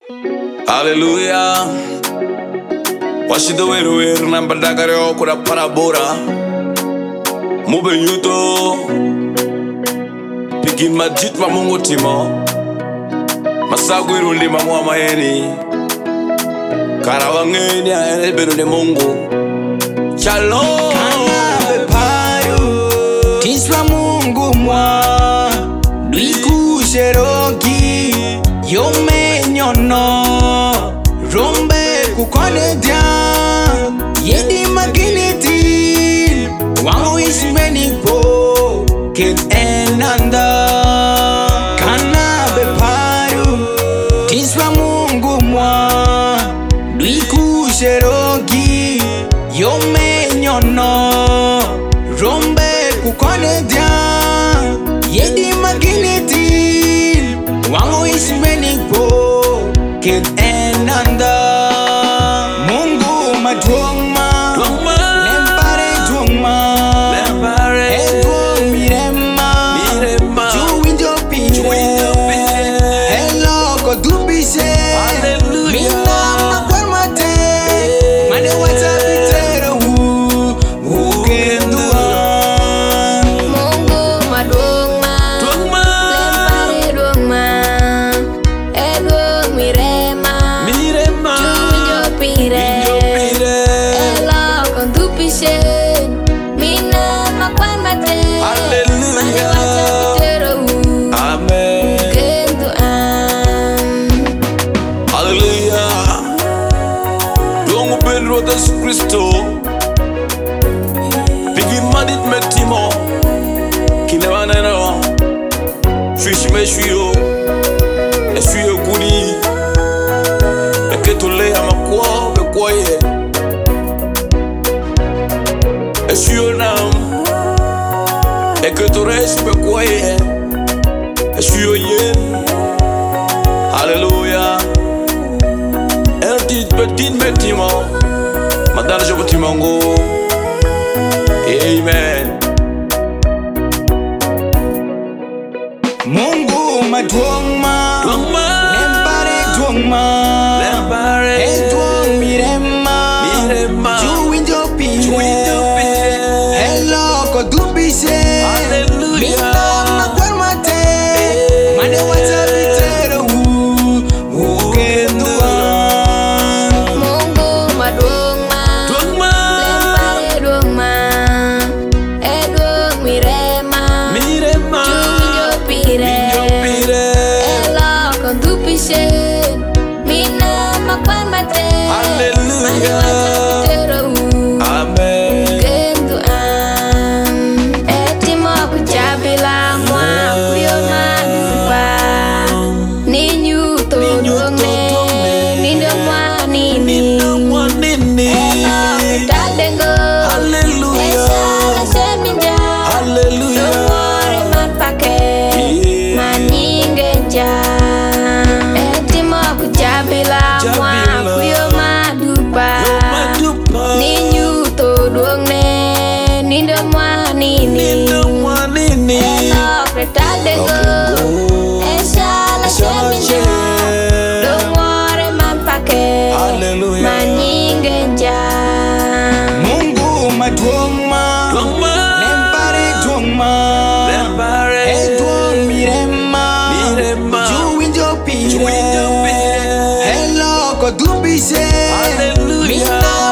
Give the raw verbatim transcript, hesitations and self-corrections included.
Hallelujah. Washido weru weru namba dagare okura parabora. Mube yuto. Pigin majit ma mungu timo. Masagu iru lima mwa maeni. Karawangeni ya ene beru ni mungu. Shalom. Kana payo Tiswa mungu mwa Luiku sheroki Yome nyono Rombe kukone dia Yedi maginiti Wango ismeni po Kid enanda Kana bepayo Tiswa mungu mwa Luiku sheroki Yome nyono Rombe kukone dia Yedi maginiti Wango ismeni po Kid enanda Mungu madwongma Lempare dwongma Lempare Edwong mirema Mirema Juwinjo pire Hello kodubise Hallelujah. Mina makwarmate Mane wata bitero hu Ukendua Mungu madwongma Dwongma Lempare dwongma Edwong mirema Mirema Juwinjo pire Juwinjo pire Elo kondupishen Mina makwarmate Hallelujah. Mane wacha bitero hu Amen. Ukenduan Hallelujah. Dongo Pedro Yesu Kristo. Pigin madit metimo. Kine waneno. Fish me shuyo. Eshuyo kuni. Eketule amakwa bekwaye. Eshuyo nam. Eketores bekwaye. Eshuyo yen. Hallelujah. Eltit betin metimo. Madana jobo timongo. Amen. Mungu madwongma Dwongma Lempare dwongma Lempare Edwong mirema Mirema Juwinjo pire Juwinjo pire Hello kodubise Hallelujah. Mina makwarmate Mane wata bitero hu Ukendua Mungu madwongma Dwongma Lempare dwongma Edwong mirema Mirema Juwinjo pire Juwinjo pire Elo kondupishen Mina makwarmate Mane wacha Hallelujah. bitero hu Amen. Ukenduan Etimo kuchabila mwa Kuyo madupa Ninyu todongne Nindo mwa nini Nino mwanini. Elo tadengo Hallelujah. Eshala seminja Hallelujah. Lumore manpake Yeah. Maningenja Etimo kuchabila mwa Kuchabila. Kuyo madupa Madupa. Ninyu todongne Nindo mwa nini Nino mwanini. Elo tadengo Oh. Eshala Eshala seminja che. Lumore manpake Hallelujah. Maningenja Mungu madwongma Dwongma Lempare dwongma Lempare Edwong mirema Mirema Juwinjo pire Juwinjo pire Hello kodubise Hallelujah. Mina